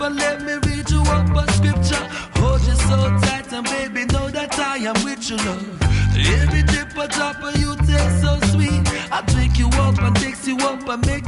and let me read you up a scripture. Hold you so tight and baby, know that I am with you, love. Every dip a drop of you taste so sweet. I drink you up and takes you up and make